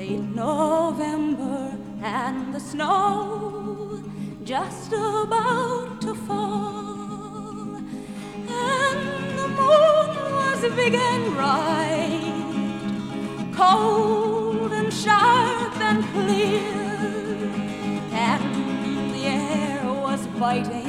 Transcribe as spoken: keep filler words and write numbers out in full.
late November, and the snow just about to fall, and the moon was big and bright, cold and sharp and clear, and the air was biting